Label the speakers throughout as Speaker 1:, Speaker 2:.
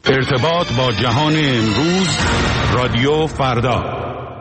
Speaker 1: ارتباط با جهان امروز، رادیو فردا.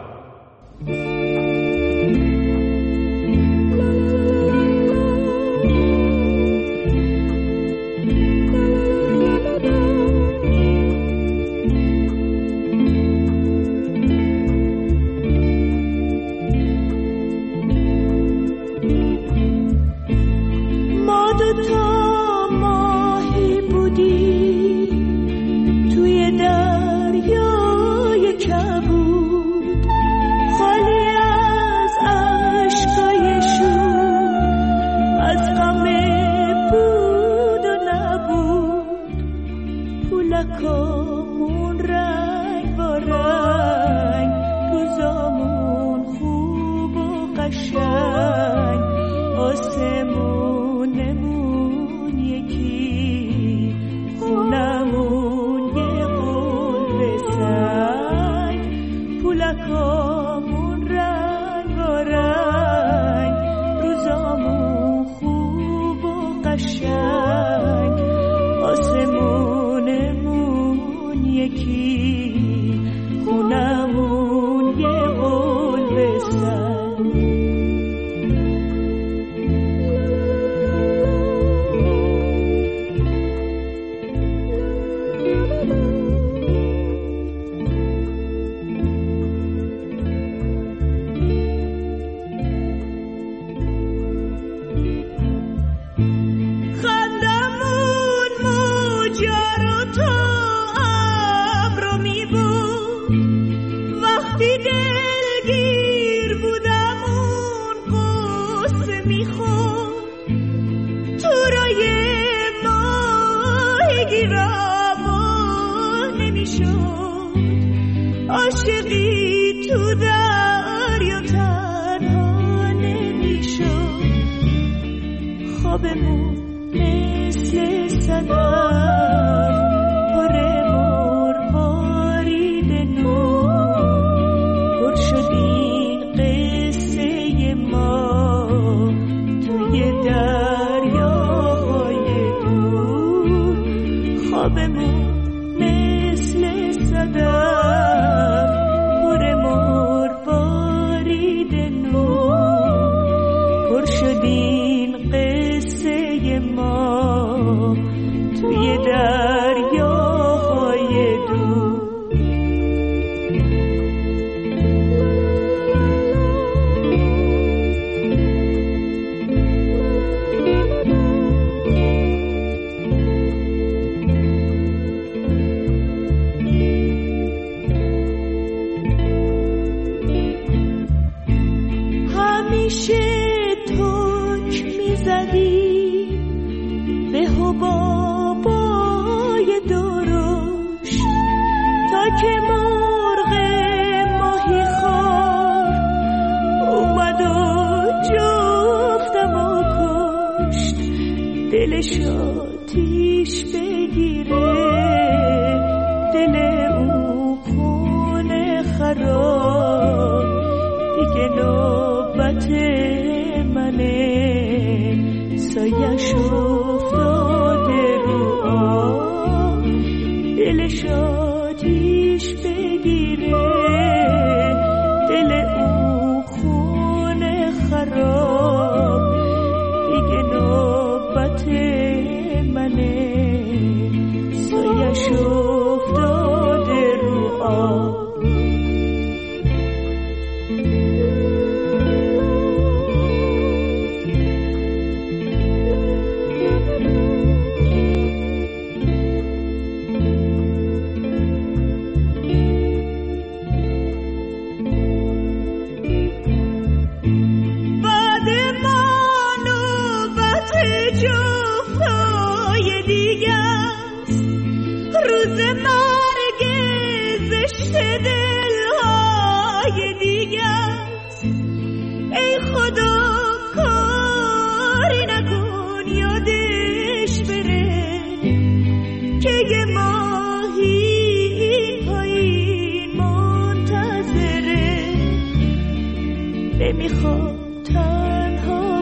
Speaker 2: نمیخوام تنها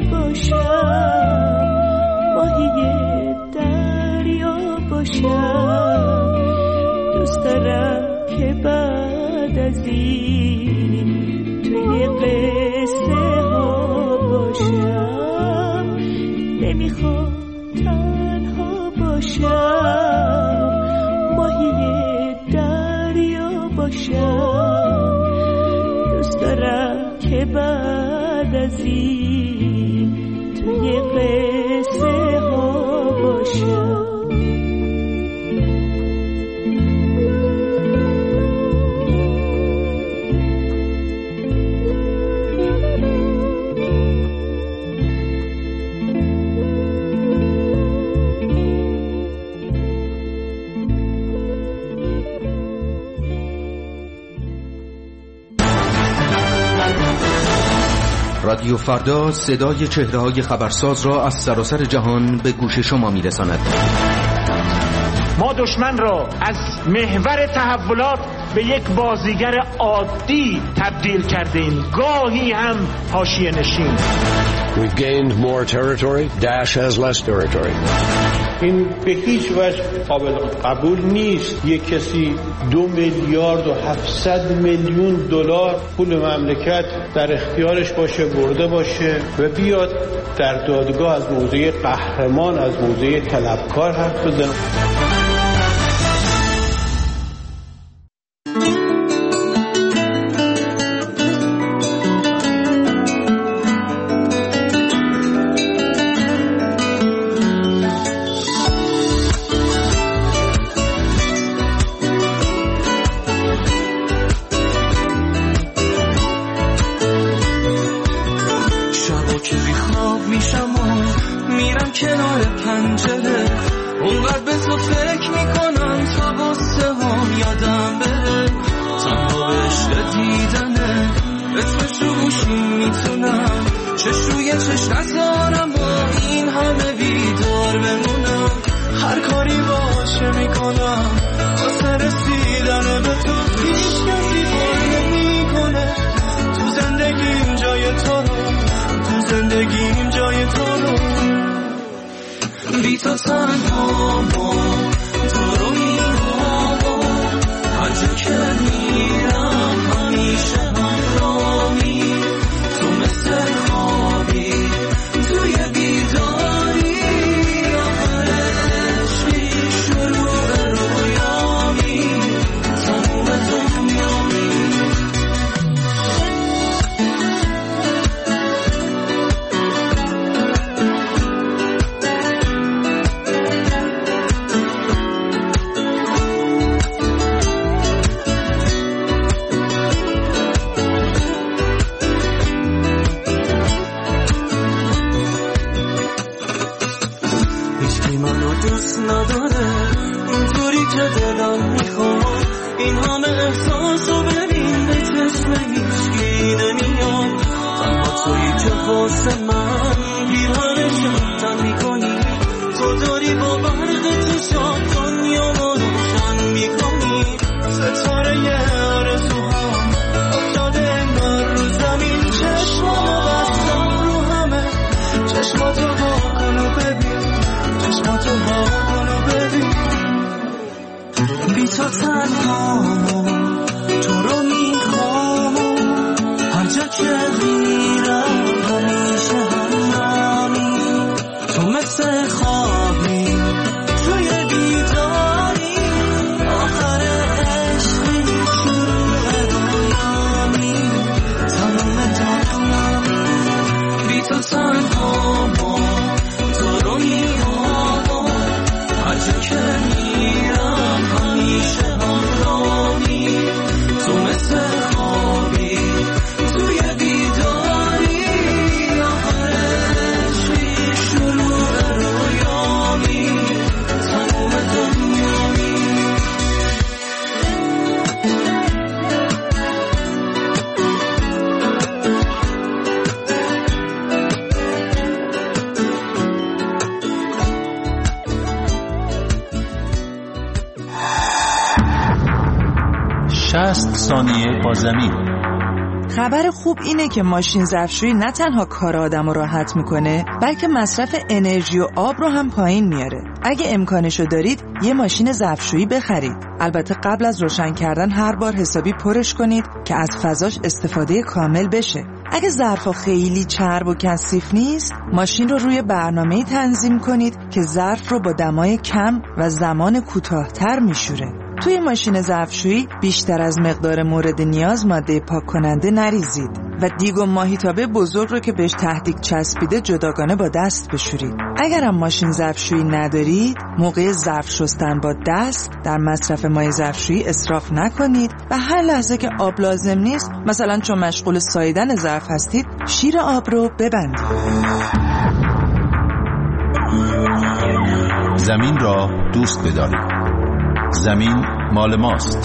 Speaker 2: باشم، ماهی دریا باشم، از این توی قصه ها باشم، نمیخوام تنها باشم، ماهی دریا باشم، دوست دارم که بعد از این توی قصه ها باشم.
Speaker 3: رادیو فردا صدای چهره‌های خبرساز را از سراسر جهان به گوش شما می‌رساند.
Speaker 4: ما دشمن را از محور تحولات به یک بازیگر عادی تبدیل کردیم، گاهی هم حاشیه نشین.
Speaker 5: We've gained more territory. Daesh has less territory.
Speaker 6: این به هیچ وجه قابل قبول نیست. یک کسی 2 میلیارد و 700 میلیون دلار پول مملکت در اختیارش باشه، برده باشه و بیاد در دادگاه از موضع قهرمان، از موضع طلبکار حرف بزنه.
Speaker 7: ثانیه با زمین. خبر خوب اینه که ماشین ظرفشویی نه تنها کار آدم رو راحت میکنه، بلکه مصرف انرژی و آب رو هم پایین میاره. اگه امکانشو دارید یه ماشین ظرفشویی بخرید. البته قبل از روشن کردن هر بار حسابی پرش کنید که از فضاش استفاده کامل بشه. اگه ظرفا خیلی چرب و کثیف نیست، ماشین رو روی برنامه‌ای تنظیم کنید که ظرف رو با دمای کم و زمان کوتاه‌تر میشوره. توی ماشین ظرفشویی بیشتر از مقدار مورد نیاز ماده پاک کننده نریزید و دیگ و ماهیتابه بزرگ رو که بهش تهدیگ چسبیده جداگانه با دست بشورید. اگرم ماشین ظرفشویی ندارید، موقع ظرف شستن با دست در مصرف مایع ظرفشویی اسراف نکنید و هر لحظه که آب لازم نیست، مثلا چون مشغول ساییدن ظرف هستید، شیر آب رو ببندید.
Speaker 1: زمین را دوست بدارید. زمین مال ماست.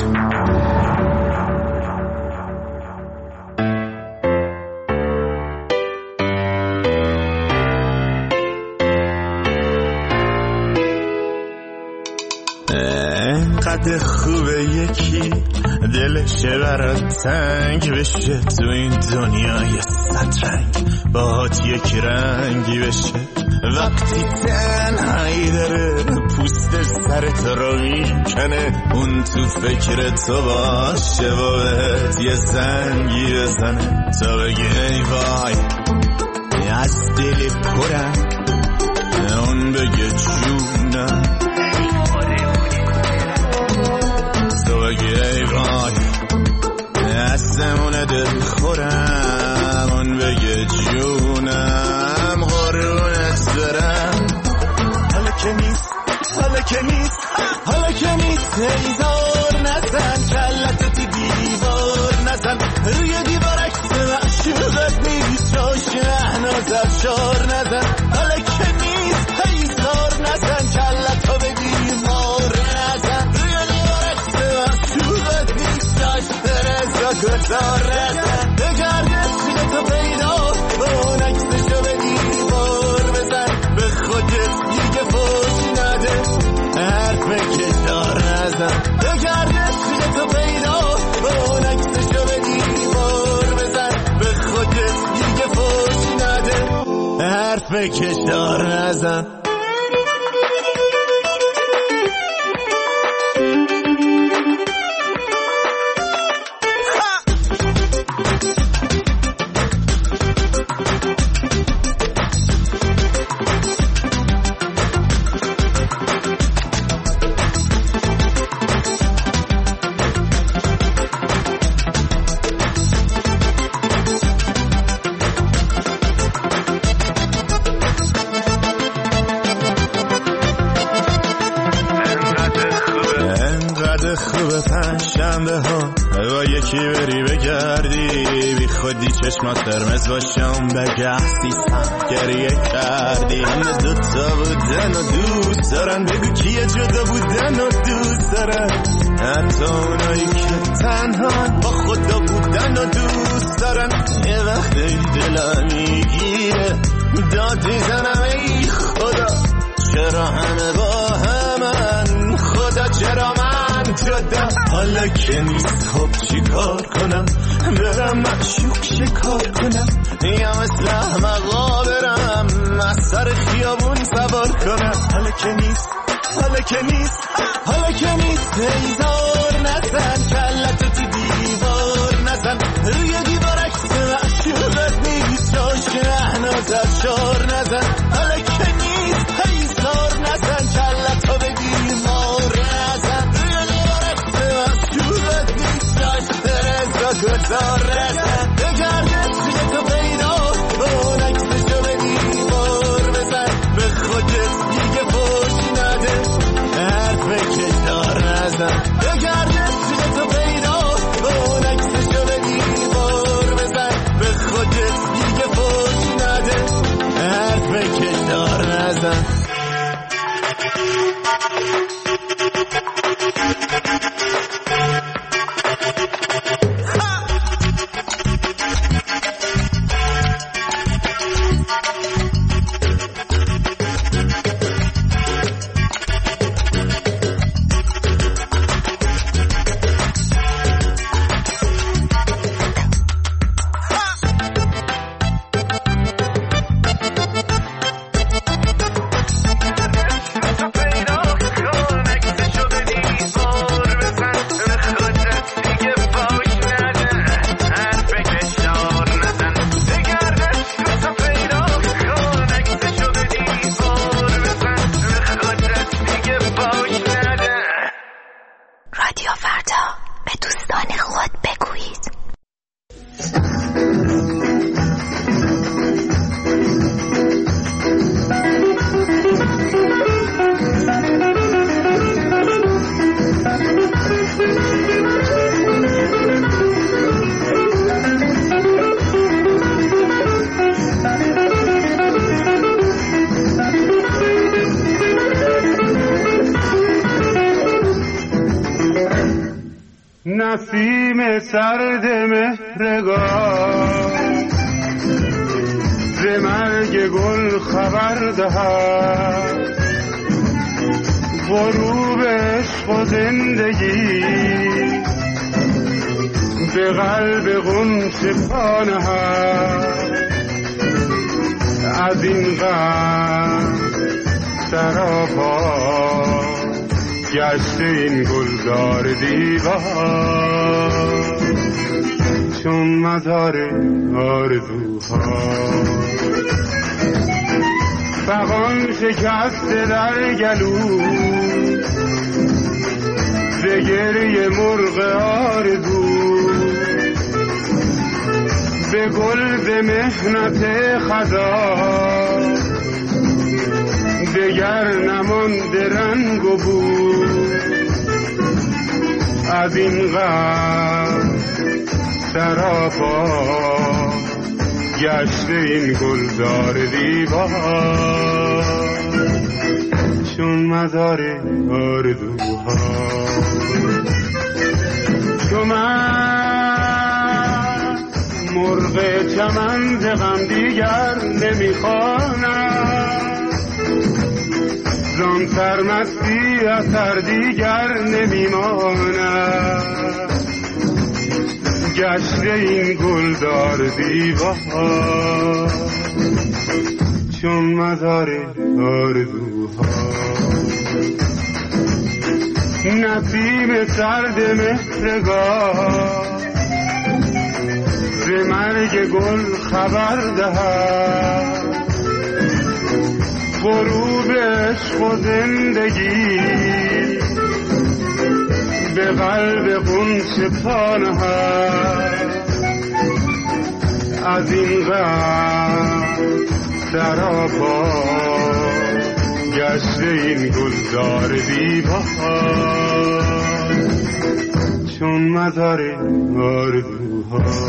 Speaker 8: انقدر خوبه یکی دلشه برات تنگ بشه، تو این دنیای صدرنگ باهات یک رنگی بشه. وقتی تنهایی داره پوست سرت رو میکنه، اون تو فکر تو باشه و بهت یه زنگی بزنه تا بگی ای وای از دل پرم، اون بگه جونم، تو بگی ای وای از زمون دل خورم، اون بگه جونم قربونت برم. حالا که نیست، حالا که نیست، حالا که نیست، هیزار نزن کلت تو دیوار نزن، روی دیوار عکس معشوقت نیست جاش احناز افشار نزن. حالا که نیست، هیزار نزن کلت تو به دیوار نزن، روی دیوار عکس معشوقت نیست جاش درزا گذار نزن. بگرده سینه تو پیدا با اون عکسشو به دیوار بزن، به خودت دیگه فوش نده حرف کشدار نزن. بگرده سینه تو پیدا با اون عکسشو به دیوار بزن، به خودت دیگه فوش نده حرف کشدار نزن. شنبه ها با یکی بری بگردی، بی خودی چشمات قرمز باشم بگه سیستم گریه کردی. همه دوتا بودن و دوست دارن، بگو کیه جدا بودن و دوست دارن، حتی اونایی که تنها با خدا بودن و دوست دارن. یه وقتی دلم میگیره داد میزنم ای خدا چرا همه با همن، خدا چرا من جدا. حالا که نیست خب چی کار کنم، برم معشوق شکار کنم، یا مثل احمقا برم از سر خیابون سوار کنم. حالا که نیست، حالا که نیست، حالا که نیست، هیزار نزن کلت تو دیوار نزن، روی دیوار عکس معشوقت نیست جاش احناز افشار نزن. حالا که نیست، هیزار نزن کلت تو به دیوار نزن، روی دیوار عکس معشوقت نیست جاش درزا گذار نزن. بگرده سینه تو پیدا با اون عکسشو به دیوار بزن، به خودت دیگه فوش نده حرف
Speaker 9: نسیم سرد مهرگاه ز مرگ گل خبر دهد، غروب عشق و زندگی به قلب غنچه پا نهد. از این غم سراپا گشته این گلزار دیوار، چون مزار آرزوها. فغان شکسته در گلو ز گریه مرغ آرزو، به گل ز محنت خزان دگر نمانده رنگ و بو. از این غم سراپا گشته این گلزار دیوار، چون مزار آرزوها. تو من مرغ چمن ز غم دیگر نمیخوانم، زان سرمستی اثر دیگر نمیماند. گشته این گلدار دیوار، چون مزار آرزوها. نسیم سرد مهرگاه ز مرگ گل خبر دهد، غروب عشق و زندگی به قلب غنچه پا نهد. از این غم سراپا گشته این گلزار دیوار، چون مزار آرزوها.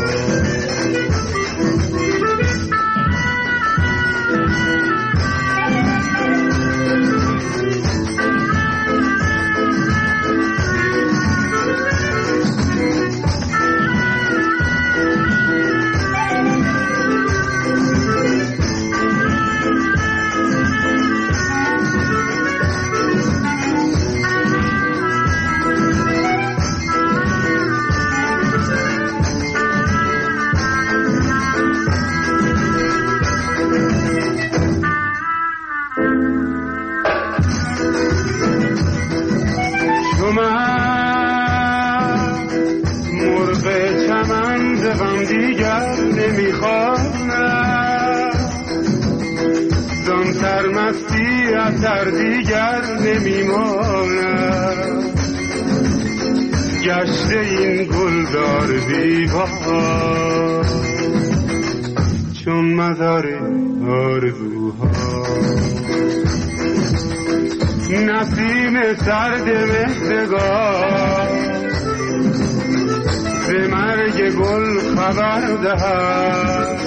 Speaker 9: در دیگر نمیماند. گشته این گلدار دیوار، چون مزار آرزوها. نسیم سرد مهرگاه ز مرگ گل خبر دهد،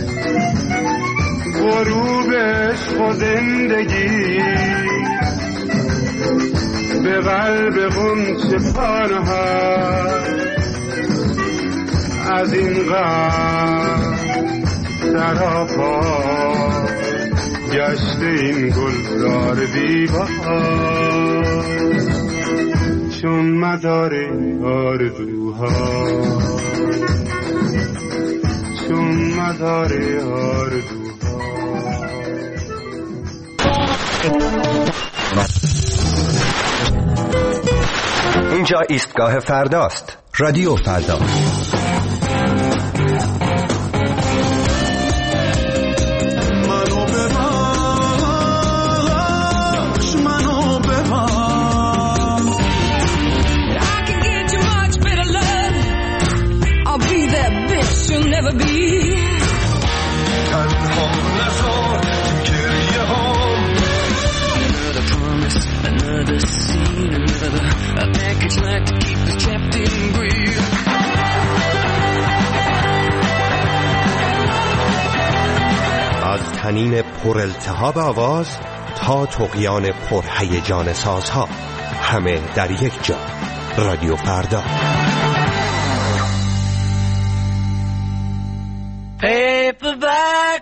Speaker 9: غروب عشق و زندگی به قلب غنچه پا نهد. از این غم سراپا گشته این گلزار دیوار، چون مزار آرزوها، چون مزار آرزوها.
Speaker 10: اینجا ایستگاه فرداست. رادیو فردا. از تنین پر التهاب آواز تا طغیان پر هیجان سازها، همه در یک جا. رادیو فردا.
Speaker 11: Paperback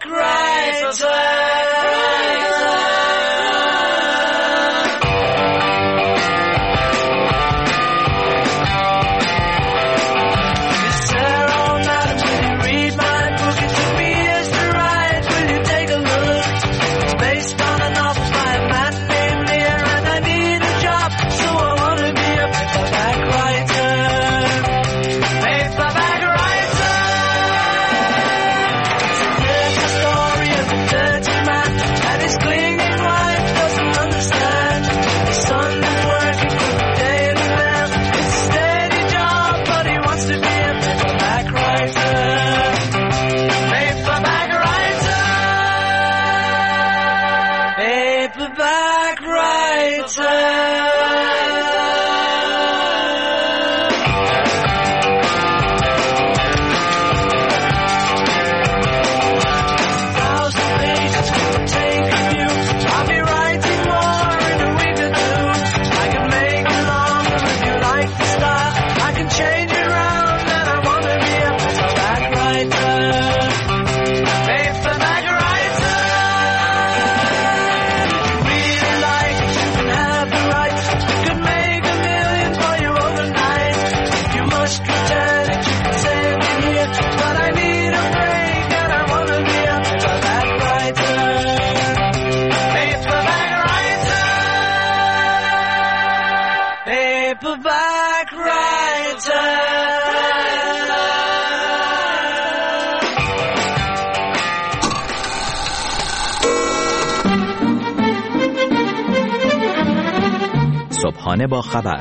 Speaker 12: صبحانه با خبر،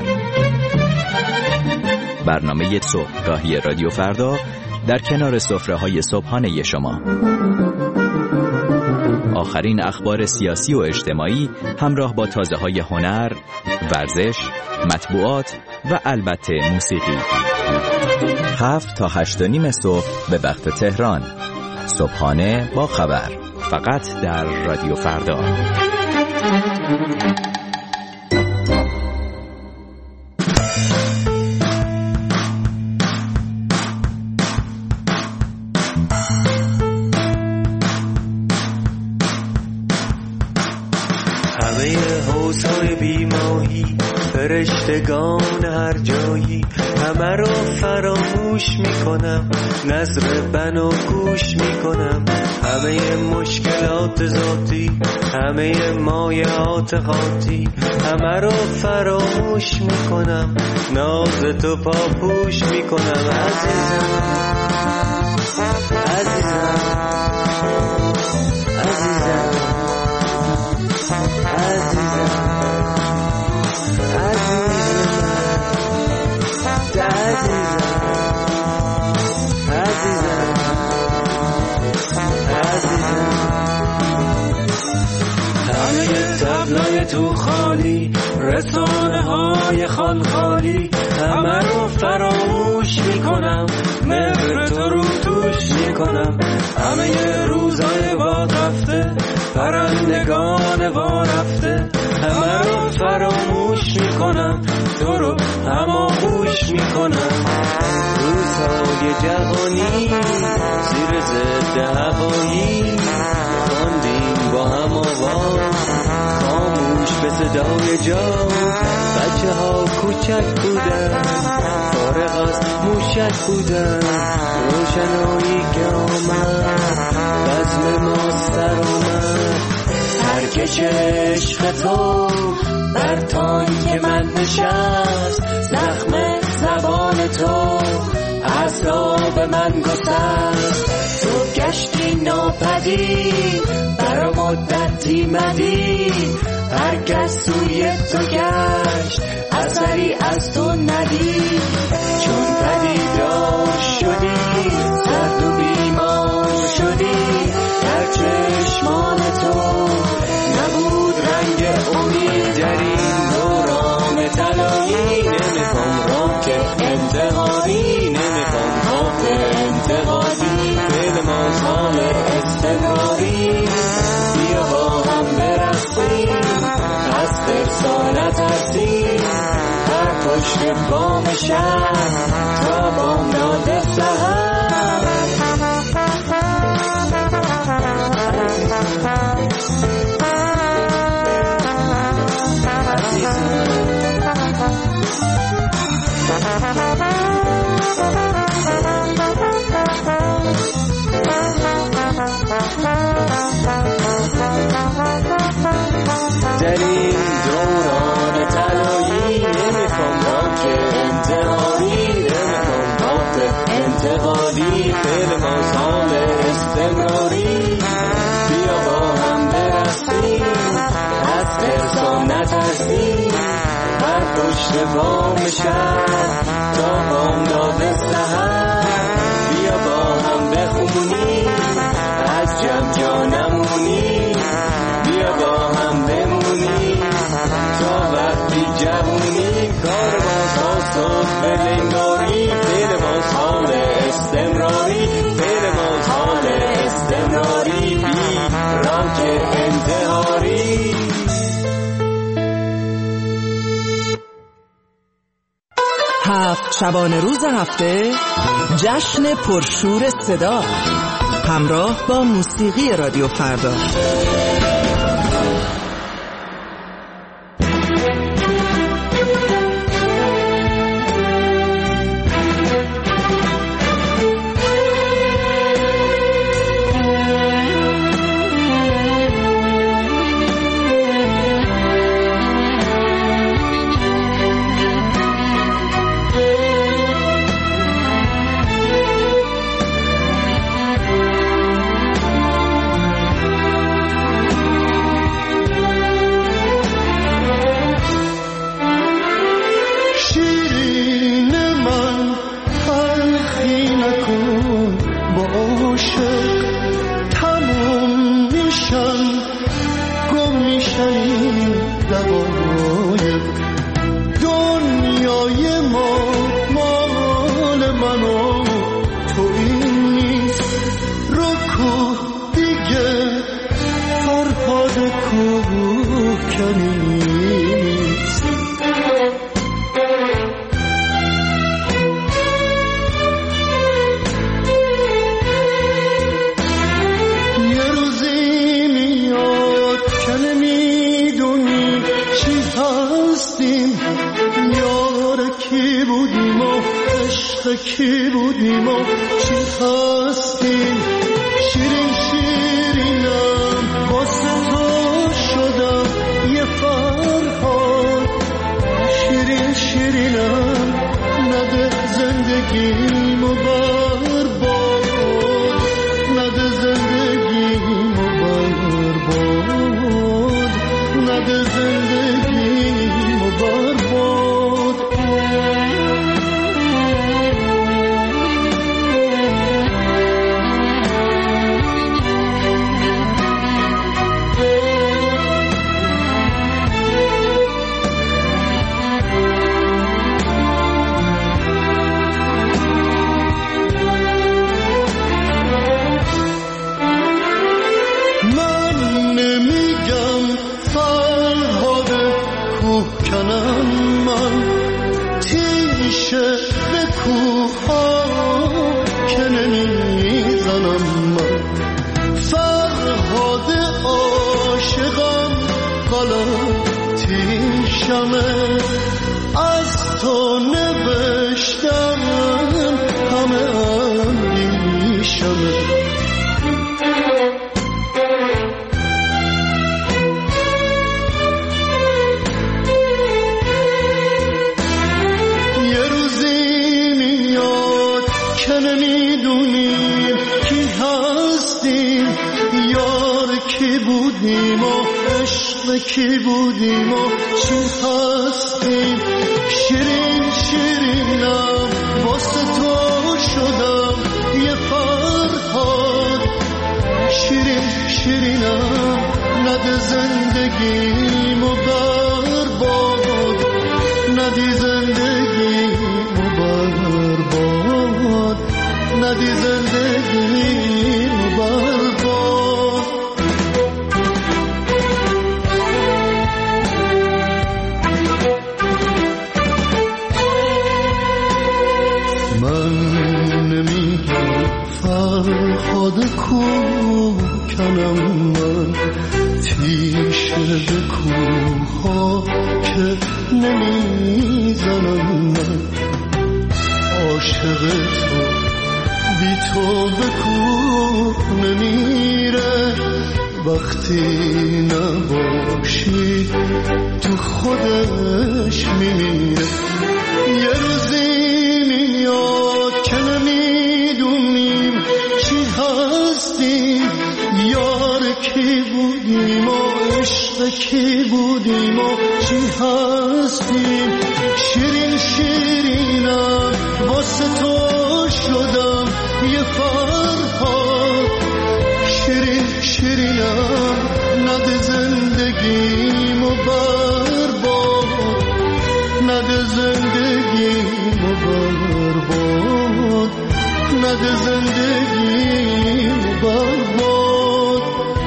Speaker 12: برنامه صبحگاهی رادیو فردا در کنار سفره‌های صبحانه شما. آخرین اخبار سیاسی و اجتماعی همراه با تازه‌های هنر، ورزش، مطبوعات و البته موسیقی. 7 تا 8:30 صبح به وقت تهران. صبحانه با خبر، فقط در رادیو فردا.
Speaker 13: فرشتگان هر جایی همه رو فراموش میکنم، نظر بنا گوش میکنم، همه مشکلات ذاتی، همه مایعات خاطی، همه رو فراموش میکنم، ناز تو پاپوش میکنم. عزیزم عزیزم عزیزم تبلای تو خالی، رسانه های خان خالی، همه رو فراموش میکنم، مهر تو رو توش میکنم، همه روزای باد رفته، پرندگان وا رفته، همه رو فراموش میکنم، تو رو هماغوش میکنم. روزهای جوانی زیر ضد هوایی خواندیم با هم آواز، خاموش به صدای جا، بچه ها کوچک بودن، فارغ از موشک بودن، روشنایی که آمد بزم ما سر اومد، ترکش عشق تو بر تانک من نشست، زخم زبان تو اعصاب من گسست، تو گشتی ناپدید برا مدتی مدید، هر کس سوی تو گشت اثری از تو ندید، چون پدیدار شدی سرد و بیمار شدی، در چشمان تو نبود رنگ امید، در این دوران طلایی نمیخوام راک انتقادی، نمیخوام راک انتقادی، دل ما سال استمراری، بیا با هم برقصیم، از ترسانت هستیم، هر پشت بام شهر تا بامداد سحر. انتقادی، فعل ما سال استمراری. بیا با هم برقصیم، از ترسان نترسیم، بر پشت بام شهر تا بامداد سحر. بیا با هم بخونیم، از جمع جا نمونیم، بیا با هم بمونیم تا وقتی جوونیم. کار ما تا صبح بلنگاری، فعل ما سال استمراری، فعل ما سال استمراری، بی راک انتحاری.
Speaker 7: هفت شبانه روز هفته جشن پرشور صدا همراه با موسیقی رادیو فردا.
Speaker 11: کی بودیم و چی هستیم، شیرین شیرینم واسه تو شدم یه فرهاد، شیرین شیرینم نده زندگیمو برباد، نده زندگیمو برباد، نده زندگیمو برباد. از تو نوشتم همه اندیشمه، یه روزی میاد که نمیدونیم کی هستیم، یار کی بودیم و عشق کی بودیم و چی هستیم، شیرین شیرینم واسه تو شدم یه فرهاد، شیرین شیرینم نده زندگیمو برباد، ندی زندگیمو برباد، ندی زندگیمو برباد. فرهاد کوکنم من، تیشه به کوها که نمیزنم من، عاشق تو بی تو به کوه نمیره، وقتی نباشی تو خودش میمیره، یه روزی میاد که نمیره زندگیمو برباد، نده زندگیمو برباد.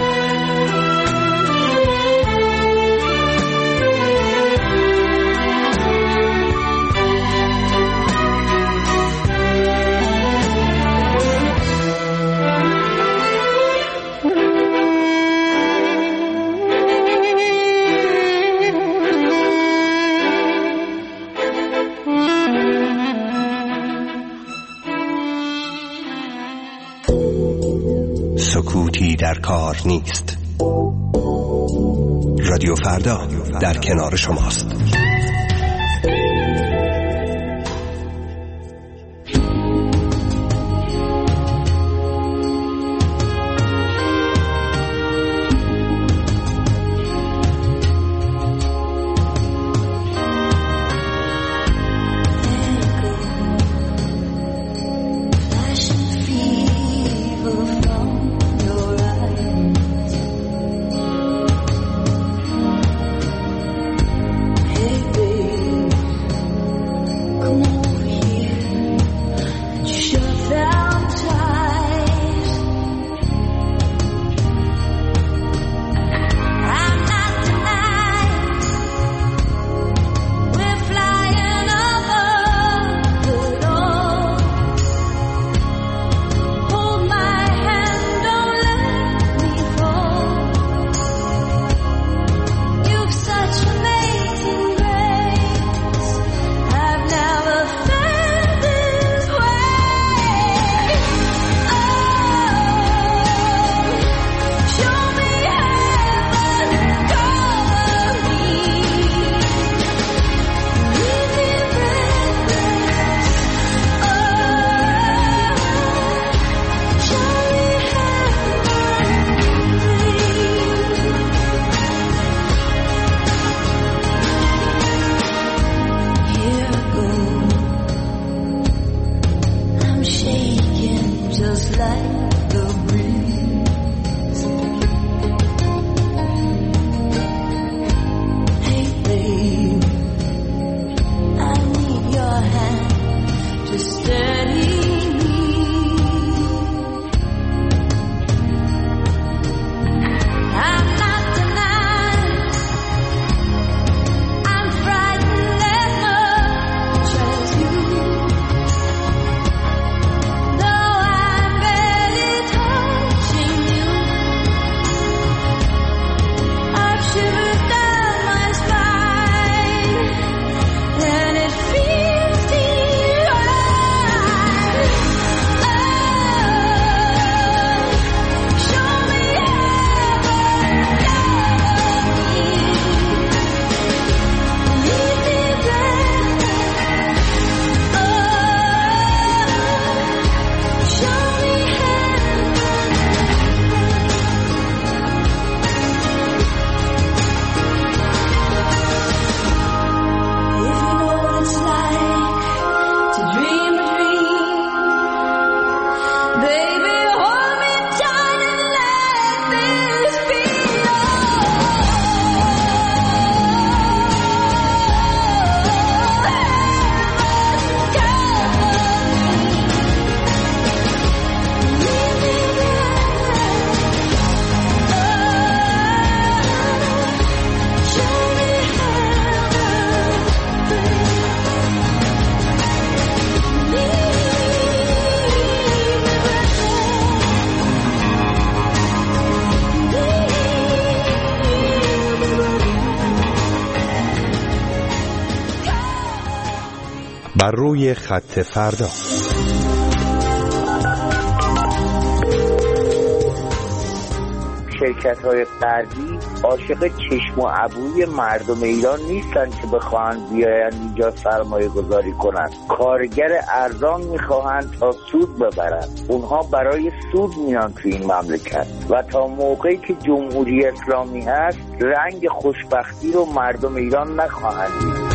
Speaker 10: سکوتی در کار نیست. رادیو فردا در کنار شماست. بر روی خط فردا.
Speaker 14: شرکت‌های غربی عاشق چشم و ابروی مردم ایران نیستن که بخواهند بیاین اینجا سرمایه گذاری کنند. کارگر ارزان میخواهند تا سود ببرند. اونها برای سود میان تو این مملکت و تا موقعی که جمهوری اسلامی هست رنگ خوشبختی رو مردم ایران نخواهند دید.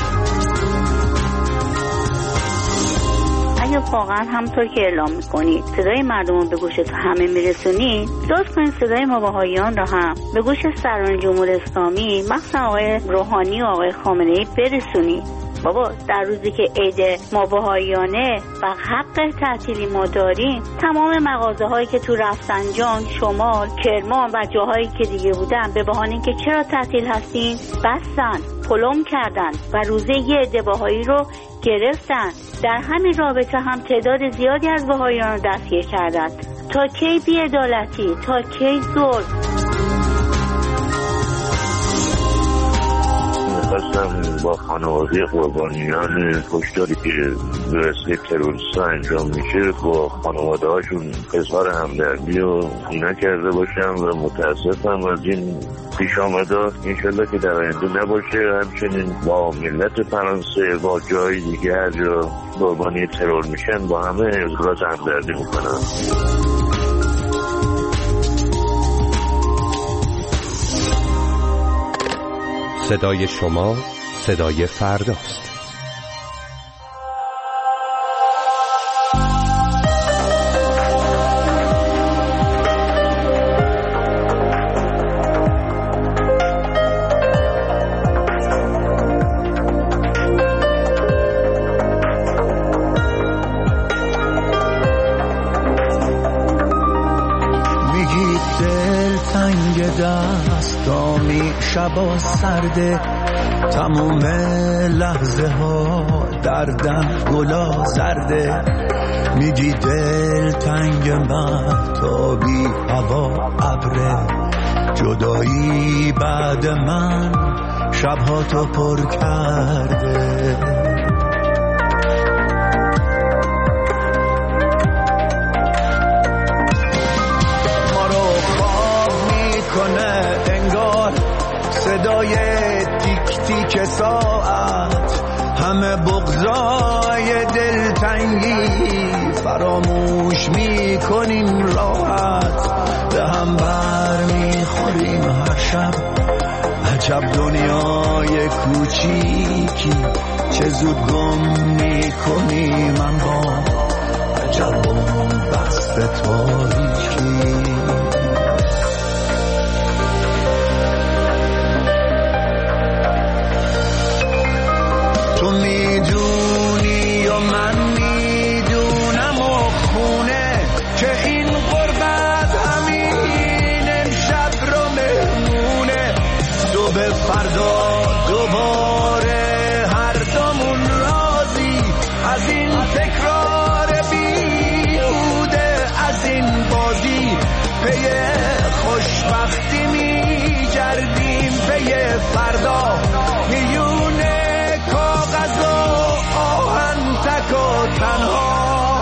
Speaker 15: اگه واقعا همطور که اعلام میکنید صدای مردم رو به گوش همه میرسونید، لطف کنید صدای ما بهائیان رو هم به گوش سران جمهوری اسلامی، مخصوصا آقای روحانی و آقای خامنه‌ای برسونید. بابا در روزی که عید ما بهائیانه و حق تعطیلی ما داریم، تمام مغازه هایی که تو رفسنجان، شمال، کرمان و جاهایی که دیگه بودن به بهانه اینکه چرا تعطیل هستین بستن، پلم کردن و روزه یه عده بهایی رو گرفتن. در همین رابطه هم تعداد زیادی از بهائیان رو دستگیر کردن. تا کی بی‌عدالتی؟ تا کی ظلم؟
Speaker 16: میخواستم با خانواده قربانیان کشتاری که به وسیله تروریست‌ها انجام میشه با خانواده هاشون اظهار همدردی و اینا کرده باشم و متاسفم از این پیش آمده. انشالله که در آینده نباشه. همچنین با ملت فرانسه، با جای دیگه هر جا قربانی ترور میشن با همه اظهار همدردی میکنم.
Speaker 10: صدای شما صدای فرداست.
Speaker 11: میگی دل تنگ دستامی شبا سرده، تموم لحظه ها دردم گلا زرده. میگی دل تنگ مهتابی هوا ابره، جدایی بعد من شبها تو پر کرده. ما رو خواب میکنه انگار صدای تیک تیک ساعت، همه بغضای دلتنگی فراموش میکنیم راحت. به هم بر میخوریم هر شب، عجب دنیای کوچیکی، چه زود گم میکنیم اما عجب بست تاریکی. تو میدونی و من میدونم و خونه که این غربت همین امشب رو مهمونه. صبح فردا دوباره هر دومون راضی از این تکرار بیهوده، از این بازی پی خوشبختی میگردیم، پی فردا میونه کاغذ و آهن تک و تنها.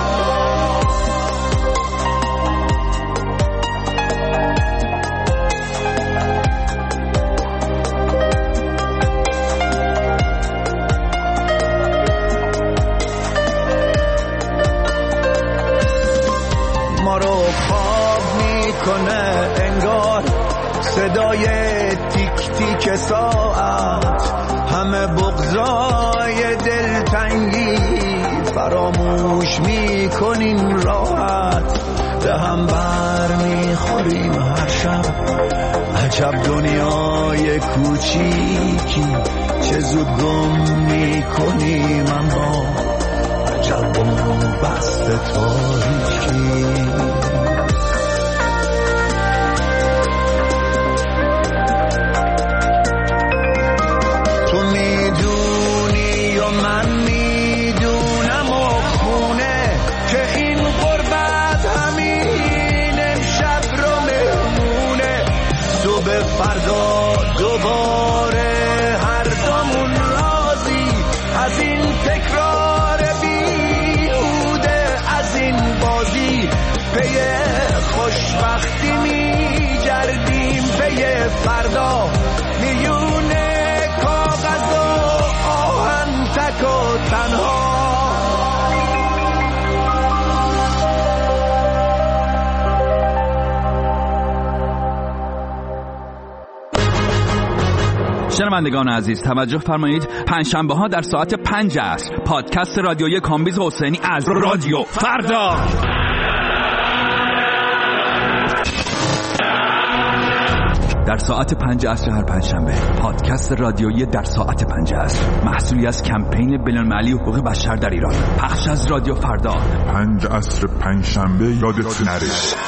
Speaker 11: ما رو خواب میکنه انگار صدای تیک تیک ساعت، همه بغضای دلتنگی فراموش میکنیم راحت. به هم بر میخوریم هر شب، عجب دنیای کوچیکی، چه زود گم میکنیم اما عجب بست تاریکی. من میدونم و خونه که این غربت همین امشب رو مهمونه. صبح فردا دوباره هر دومون راضی از این تکرار بیهوده، از این بازی پی خوشبختی میگردیم، پی فردا میونه کاغذ و آهن تک و تنها.
Speaker 17: شنوندگان عزیز توجه فرمایید، پنجشنبه ها در ساعت 5 عصر پادکست رادیویی کامبیز حسینی از رادیو فردا. در ساعت 5 عصر هر پنجشنبه. پادکست رادیویی در ساعت 5 عصر، محصولی از کمپین بین‌المللی حقوق بشر در ایران، پخش از رادیو فردا.
Speaker 18: 5 عصر پنجشنبه یادت نره.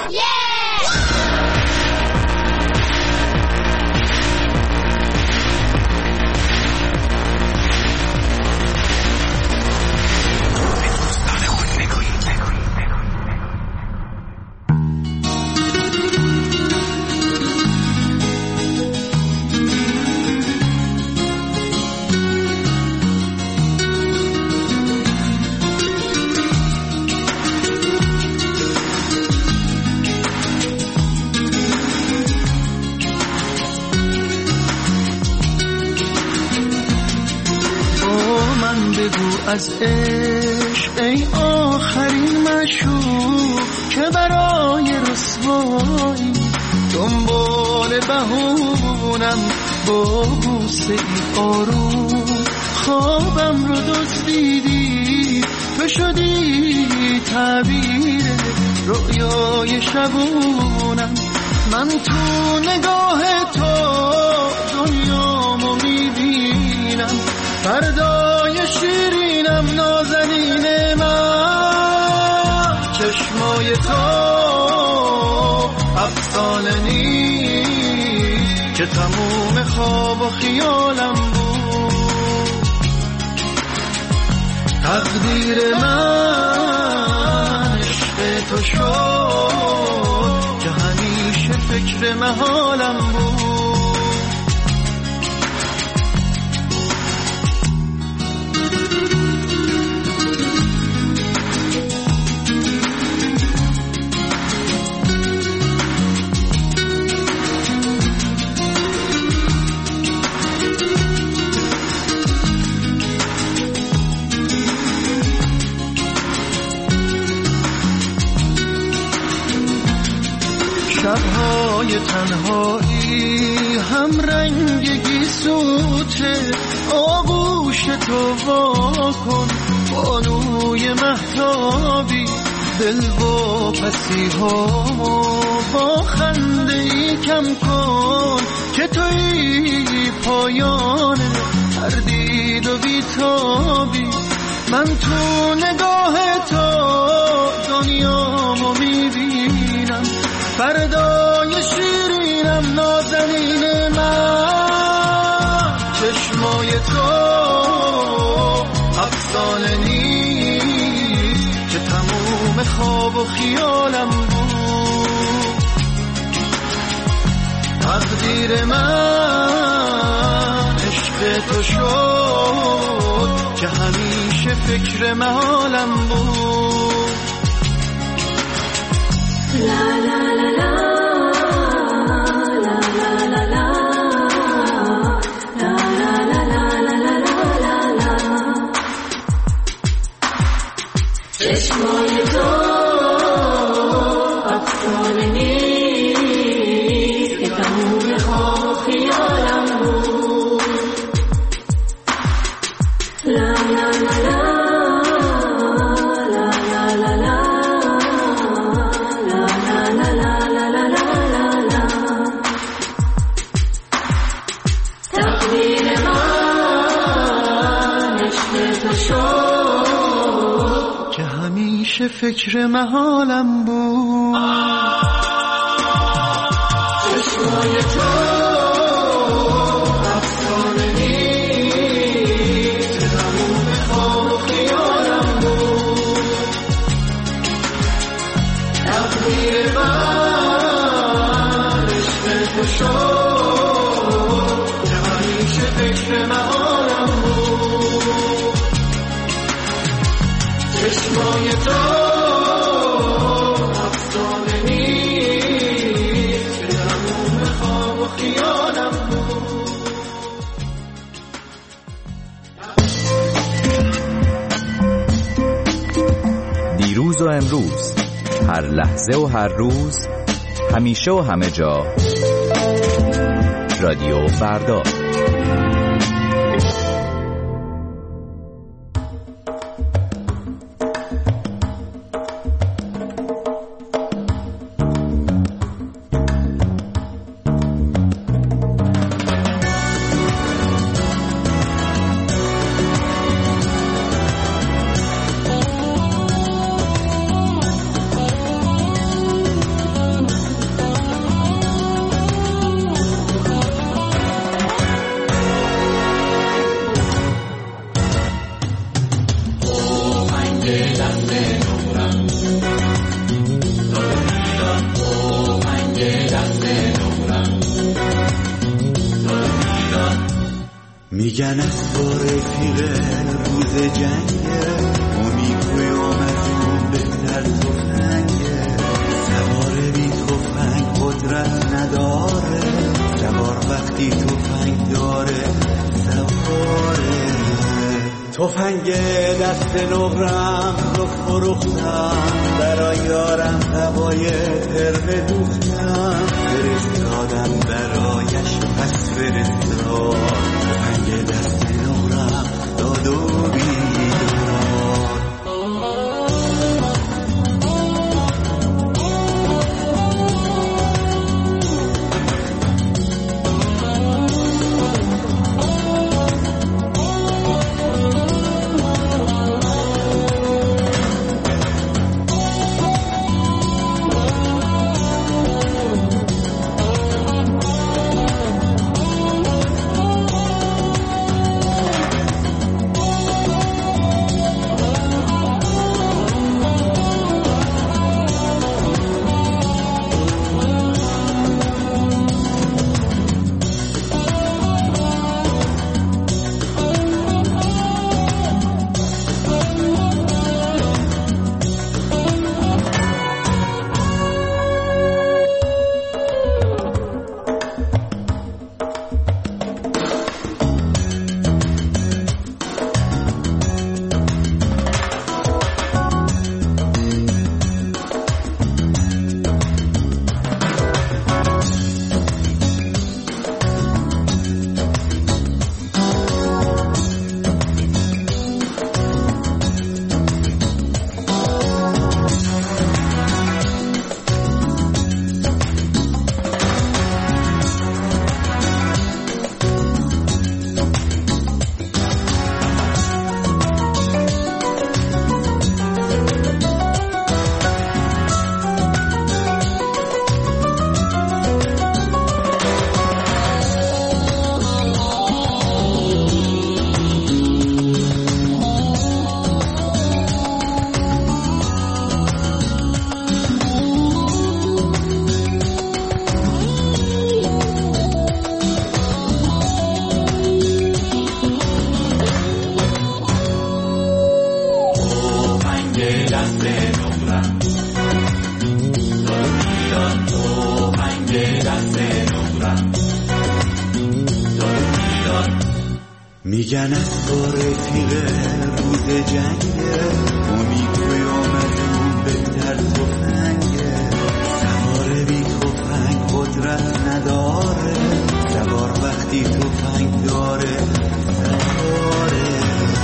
Speaker 11: از عشق ای آخرین مشوق که برای رسوایی دنبال بهونم با بوسه ای آروم خوابم رو دزدیدی، تو شدی تعبیر رؤیای شبونم. من تو نگاه تو دنیامو میبینم، فردای شیرینم نازنین من. چشمای تو افسانه نیست که تموم خواب و خیالم بود. تقدیر من عشق تو شد که همیشه فکر محالم بود. شبهای تنهایی هم رنگی سوته، آغوش تو واکن بانوی مهتابی، دل و پسی ها با خنده ای کم کن که توی پایان تردید و بیتابی. من تو نگاه تو دنیامو میبینم، فردای شیرینم نازنین من. چشمای تو افسانه نیست که تموم خواب و خیالم بود. تقدیر من عشق تو شد که همیشه فکر محالم بود. لا لا لا لا لا لا لا چشمای تو افسانه نیست که تموم خواب خیالم بود. لا لا لا لا فکر محالم بود. چشمای تو افسانه نیست که تموم خواب و خیالم بود. تقدیر من عشق تو شد که همیشه فکر محالم بود. چشمای تو
Speaker 12: دیروز و امروز، هر لحظه و هر روز، همیشه و همه جا، رادیو فردا.
Speaker 11: میگن از تو رفیق روز جنگه امیدوی آمدون بهتر تفنگه سوار بی تفنگ قدرت نداره سوار وقتی تفنگ داره سواره تفنگ دست نقرم رو فروختم برای یارم هوای ترم دوختم فرستادم برایش پس فرستاد تفنگ دست نقرم داد و بیدار میگن از تو رفیق روز جنگه امیدوی آمدون بهتر تفنگه سوار بی تفنگ قدرت نداره سوار وقتی تفنگ داره سواره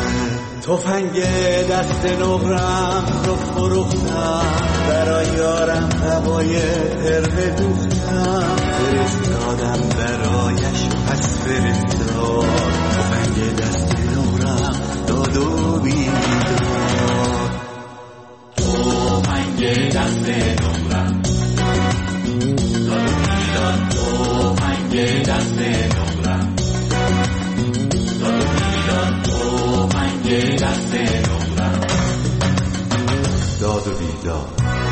Speaker 11: تفنگ دست نقرم رو فروختم برای یارم هوای ترم دوختم فرستادم برایش پس فرستاد تفنگ دست نقرم داد و بیدار تفنگ دست نقرم داد و بیدار تفنگ دست نقرم داد و بیدار تفنگ دست نقرم داد و بیدار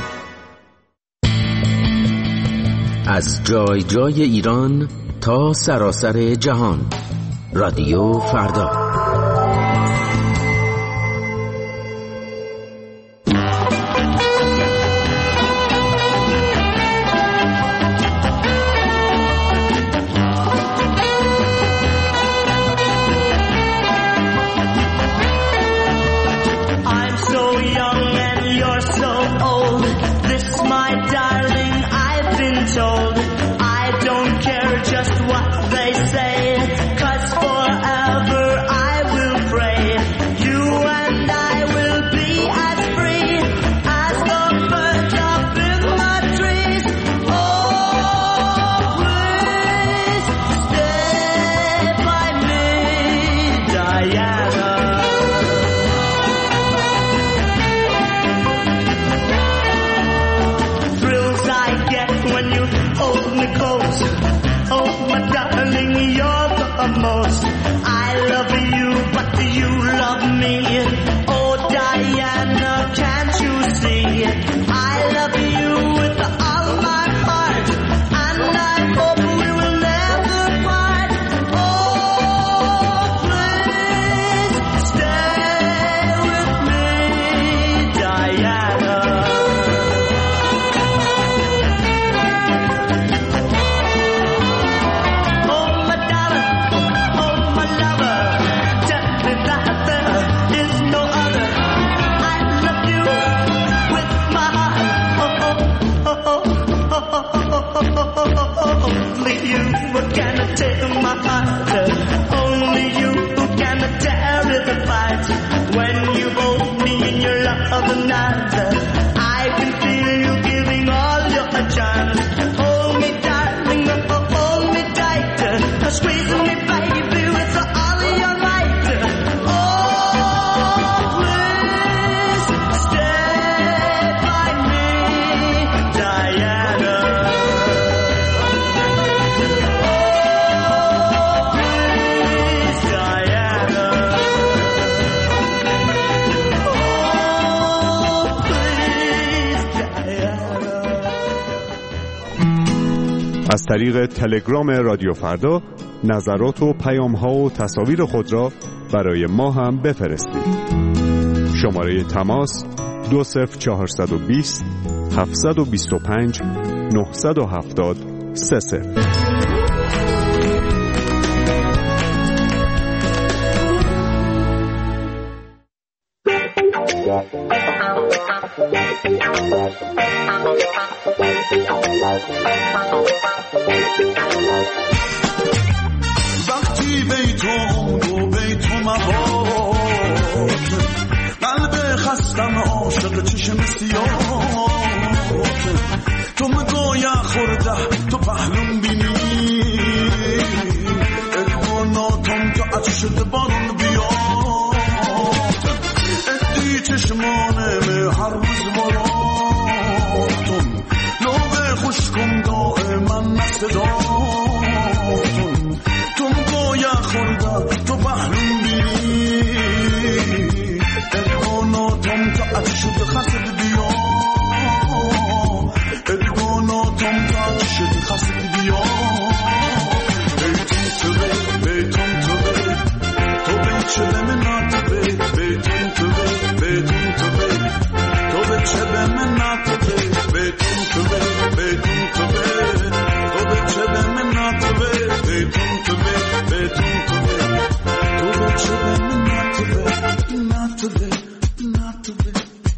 Speaker 19: از جای جای ایران تا سراسر جهان رادیو فردا.
Speaker 20: از طریق تلگرام رادیو فردا نظرات و پیام‌ها و تصاویر خود را برای ما هم بفرستید. شماره تماس 20420 725 970 30.
Speaker 11: وقتی بیتون دو بیتون مباد قلب خستم عاشق چشم سیاه تو مگایا خورده تو پهلون بینی ادو ناتم تو عطش شده بارون بیاد ادی چشمانه هر روز مراتون لوبه خوشکم دائما نصداتون تو مگایا خورده تو پهلون بینی ادو ناتم تو عطش شده خسد بیاد ادگاناتم تا شد خسته بیا بیتون تو بیتون تو تو بیچه به من ناتبه بیتون تو بیتون تو تو بیچه به من ناتبه بیتون تو بیتون تو تو بیچه به من ناتبه بیتون تو بیتون تو تو بیچه به من ناتبه ناتبه ناتبه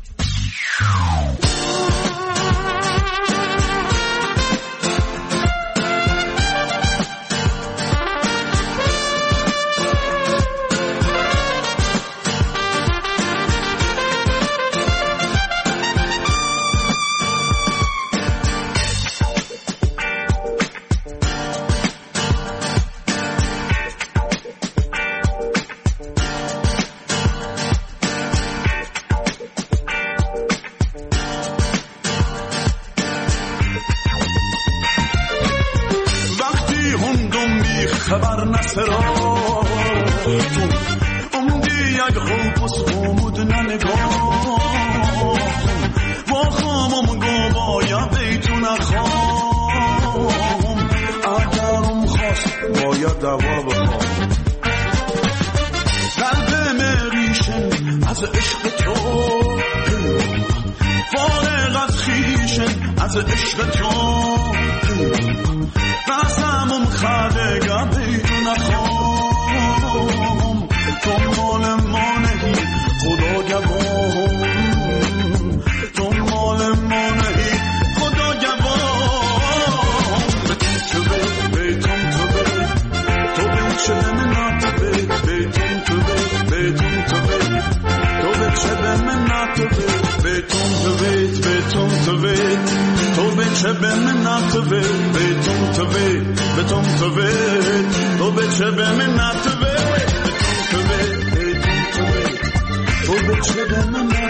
Speaker 11: خبر نسراتون امدی یک خوبس خومود ننگاتون با خامم گوایا بیتون خام اگرم خواست باید دوا بخوام قلب مریشن از عشق تو فارغ از خیشن از عشق تو قسمم خدگه بیتون خام تو مال ما نهی خدا گوام تو مال ما نهی خدا گوام بیتون تو تو بیچه به من ناتبه بیتون تو بیتون تو تو بیچه به من ناتبه بیتون تو بیتون تو تو بیچه به من ناتبه بیتون تو بیتون تو تو بیچه به من ناتبه بیتون تو بیتون تو بیچه به من ناتبه